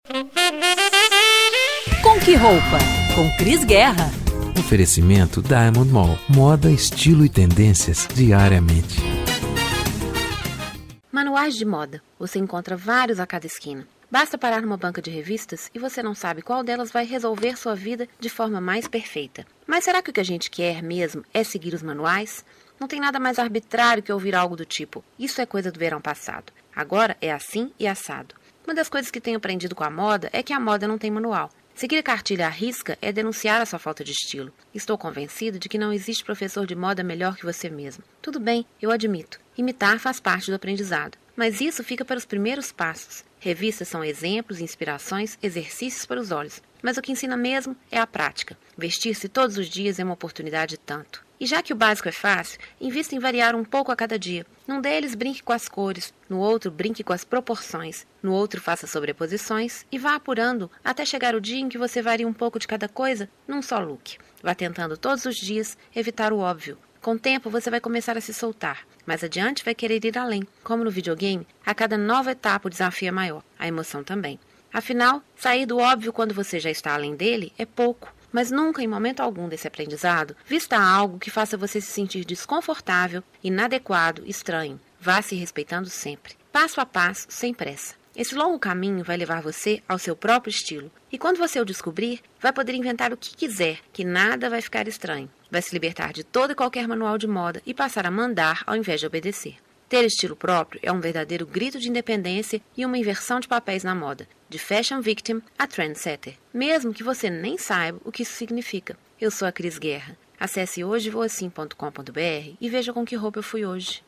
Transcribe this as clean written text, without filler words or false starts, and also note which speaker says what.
Speaker 1: Com que roupa? Com Cris Guerra.
Speaker 2: Oferecimento Diamond Mall. Moda, estilo e tendências diariamente.
Speaker 3: Manuais de moda. Você encontra vários a cada esquina. Basta parar numa banca de revistas e você não sabe qual delas vai resolver sua vida de forma mais perfeita. Mas será que o que a gente quer mesmo é seguir os manuais? Não tem nada mais arbitrário que ouvir algo do tipo: isso é coisa do verão passado. Agora é assim e assado. Uma das coisas que tenho aprendido com a moda é que a moda não tem manual. Seguir a cartilha à risca é denunciar a sua falta de estilo. Estou convencido de que não existe professor de moda melhor que você mesmo. Tudo bem, eu admito. Imitar faz parte do aprendizado. Mas isso fica para os primeiros passos. Revistas são exemplos, inspirações, exercícios para os olhos. Mas o que ensina mesmo é a prática. Vestir-se todos os dias é uma oportunidade tanto. E já que o básico é fácil, invista em variar um pouco a cada dia. Num deles, brinque com as cores. No outro, brinque com as proporções. No outro, faça sobreposições e vá apurando até chegar o dia em que você varia um pouco de cada coisa num só look. Vá tentando todos os dias evitar o óbvio. Com o tempo, você vai começar a se soltar. Mais adiante, vai querer ir além. Como no videogame, a cada nova etapa o desafio é maior. A emoção também. Afinal, sair do óbvio quando você já está além dele é pouco. Mas nunca, em momento algum desse aprendizado, vista algo que faça você se sentir desconfortável, inadequado, estranho. Vá se respeitando sempre. Passo a passo, sem pressa. Esse longo caminho vai levar você ao seu próprio estilo. E quando você o descobrir, vai poder inventar o que quiser, que nada vai ficar estranho. Vai se libertar de todo e qualquer manual de moda e passar a mandar ao invés de obedecer. Ter estilo próprio é um verdadeiro grito de independência e uma inversão de papéis na moda, de fashion victim a trendsetter, mesmo que você nem saiba o que isso significa. Eu sou a Cris Guerra. Acesse hojevoassim.com.br e veja com que roupa eu fui hoje.